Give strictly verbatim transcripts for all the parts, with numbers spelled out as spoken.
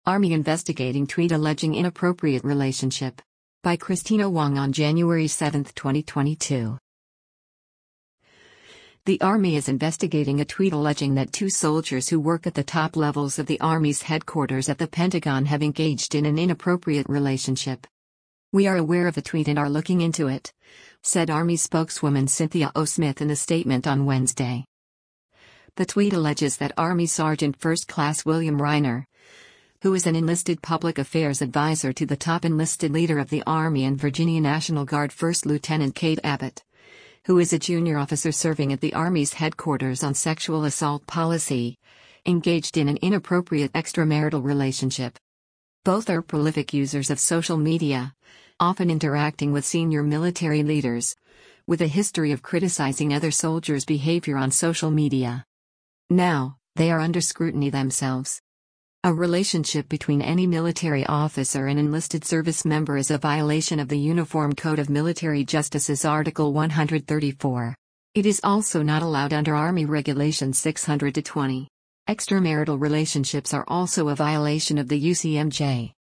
Army investigating tweet alleging inappropriate relationship. By Christina Wong on January seventh, twenty twenty-two. The Army is investigating a tweet alleging that two soldiers who work at the top levels of the Army's headquarters at the Pentagon have engaged in an inappropriate relationship. "We are aware of the tweet and are looking into it," said Army spokeswoman Cynthia O. Smith in a statement on Wednesday. The tweet alleges that Army Sergeant First Class William Reiner, who is an enlisted public affairs advisor to the top enlisted leader of the Army, and Virginia National Guard First Lieutenant Kate Abbott, who is a junior officer serving at the Army's headquarters on sexual assault policy, engaged in an inappropriate extramarital relationship. Both are prolific users of social media, often interacting with senior military leaders, with a history of criticizing other soldiers' behavior on social media. Now, they are under scrutiny themselves. A relationship between any military officer and enlisted service member is a violation of the Uniform Code of Military Justice's Article one hundred thirty-four. It is also not allowed under Army Regulation six hundred twenty. Extramarital relationships are also a violation of the U C M J.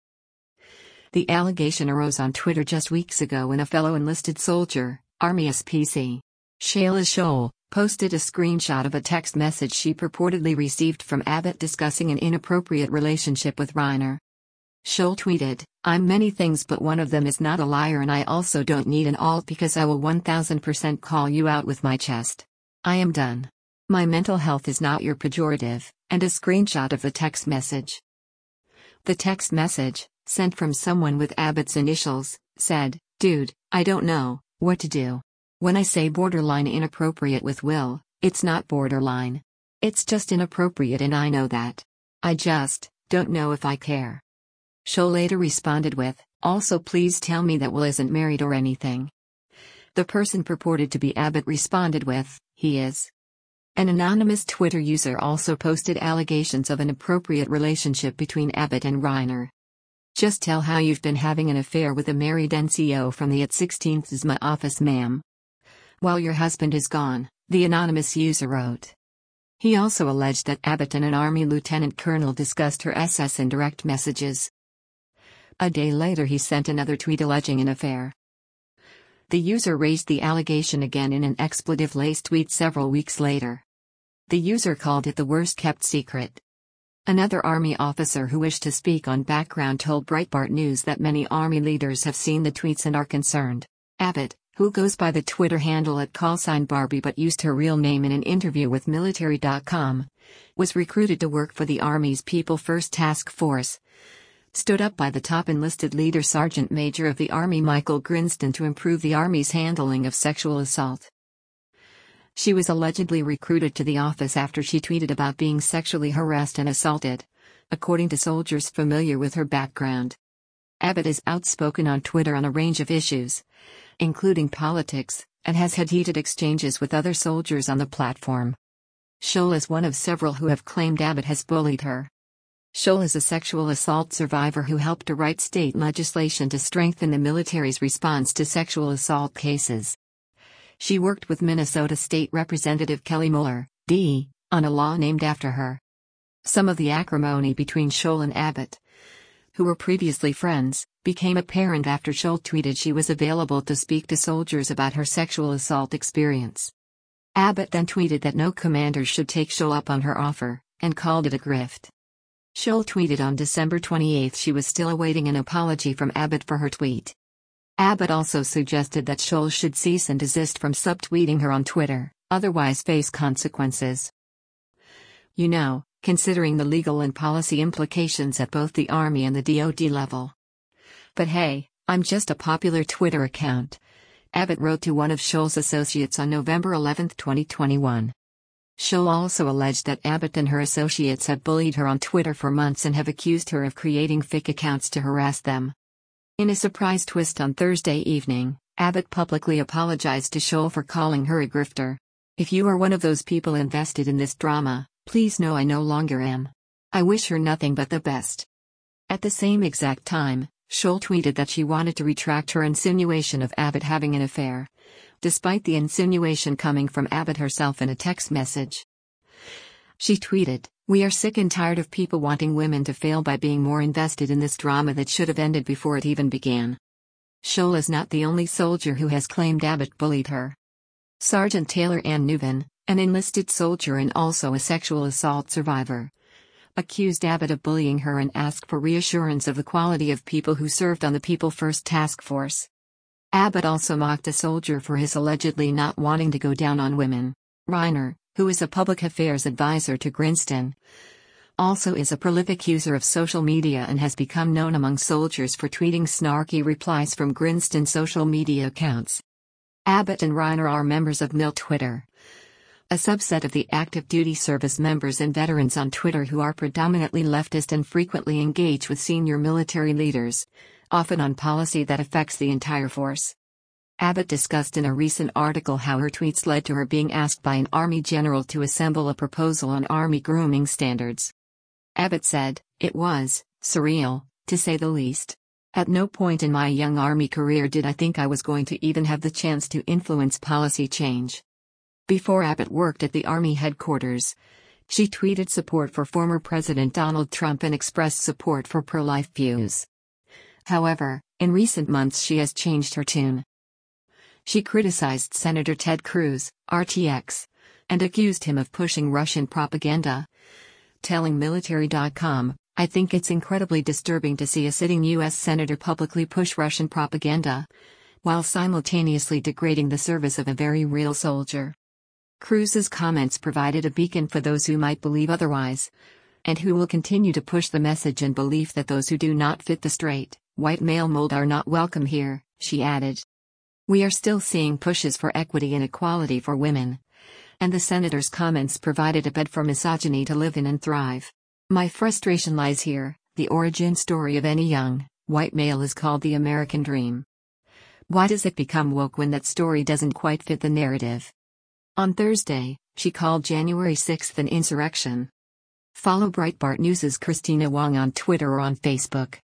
The allegation arose on Twitter just weeks ago when a fellow enlisted soldier, Army S P C, Shayla Scholl, posted a screenshot of a text message she purportedly received from Abbott discussing an inappropriate relationship with Reiner. Scholl tweeted, "I'm many things, but one of them is not a liar, and I also don't need an alt because I will one thousand percent call you out with my chest. I am done. My mental health is not your pejorative," and a screenshot of the text message. The text message, sent from someone with Abbott's initials, said, "Dude, I don't know what to do. When I say borderline inappropriate with Will, it's not borderline. It's just inappropriate, and I know that. I just don't know if I care." Scholl later responded with, "Also please tell me that Will isn't married or anything." The person purported to be Abbott responded with, "He is." An anonymous Twitter user also posted allegations of an inappropriate relationship between Abbott and Reiner. "Just tell how you've been having an affair with a married N C O from the at sixteenth is my office, ma'am, while your husband is gone," the anonymous user wrote. He also alleged that Abbott and an Army lieutenant colonel discussed her S S in direct messages. A day later he sent another tweet alleging an affair. The user raised the allegation again in an expletive-laced tweet several weeks later. The user called it the worst-kept secret. Another Army officer who wished to speak on background told Breitbart News that many Army leaders have seen the tweets and are concerned. Abbott, who goes by the Twitter handle at callsign Barbie but used her real name in an interview with military dot com, was recruited to work for the Army's People First Task Force, stood up by the top enlisted leader Sergeant Major of the Army Michael Grinston to improve the Army's handling of sexual assault. She was allegedly recruited to the office after she tweeted about being sexually harassed and assaulted, according to soldiers familiar with her background. Abbott is outspoken on Twitter on a range of issues, including politics, and has had heated exchanges with other soldiers on the platform. Scholl is one of several who have claimed Abbott has bullied her. Scholl is a sexual assault survivor who helped to write state legislation to strengthen the military's response to sexual assault cases. She worked with Minnesota State Representative Kelly Mueller, D, on a law named after her. Some of the acrimony between Scholl and Abbott, who were previously friends, became apparent after Scholl tweeted she was available to speak to soldiers about her sexual assault experience. Abbott then tweeted that no commander should take Scholl up on her offer, and called it a grift. Scholl tweeted on December twenty-eighth she was still awaiting an apology from Abbott for her tweet. Abbott also suggested that Scholl should cease and desist from subtweeting her on Twitter, otherwise face consequences. You know, considering the legal and policy implications at both the Army and the D O D level. But hey, I'm just a popular Twitter account, Abbott wrote to one of Scholl's associates on November eleventh, twenty twenty-one. Scholl also alleged that Abbott and her associates have bullied her on Twitter for months and have accused her of creating fake accounts to harass them. In a surprise twist on Thursday evening, Abbott publicly apologized to Scholl for calling her a grifter. "If you are one of those people invested in this drama, please know I no longer am. I wish her nothing but the best." At the same exact time, Scholl tweeted that she wanted to retract her insinuation of Abbott having an affair, despite the insinuation coming from Abbott herself in a text message. She tweeted, "We are sick and tired of people wanting women to fail by being more invested in this drama that should have ended before it even began." Scholl is not the only soldier who has claimed Abbott bullied her. Sergeant Taylor Ann Newman, an enlisted soldier and also a sexual assault survivor, accused Abbott of bullying her and asked for reassurance of the quality of people who served on the People First Task Force. Abbott also mocked a soldier for his allegedly not wanting to go down on women. Reiner, who is a public affairs advisor to Grinston, also is a prolific user of social media and has become known among soldiers for tweeting snarky replies from Grinston social media accounts. Abbott and Reiner are members of Mil Twitter, a subset of the active duty service members and veterans on Twitter who are predominantly leftist and frequently engage with senior military leaders, often on policy that affects the entire force. Abbott discussed in a recent article how her tweets led to her being asked by an Army general to assemble a proposal on Army grooming standards. Abbott said, "It was surreal, to say the least. At no point in my young Army career did I think I was going to even have the chance to influence policy change." Before Abbott worked at the Army headquarters, she tweeted support for former President Donald Trump and expressed support for pro-life views. However, in recent months she has changed her tune. She criticized Senator Ted Cruz, R T X, and accused him of pushing Russian propaganda, telling military dot com, "I think it's incredibly disturbing to see a sitting U S senator publicly push Russian propaganda, while simultaneously degrading the service of a very real soldier." Cruz's comments provided a beacon for those who might believe otherwise, and who will continue to push the message and belief that those who do not fit the straight, white male mold are not welcome here, she added. "We are still seeing pushes for equity and equality for women, and the senator's comments provided a bed for misogyny to live in and thrive. My frustration lies here. The origin story of any young, white male is called the American dream. Why does it become woke when that story doesn't quite fit the narrative?" On Thursday, she called January sixth an insurrection. Follow Breitbart News' Christina Wong on Twitter or on Facebook.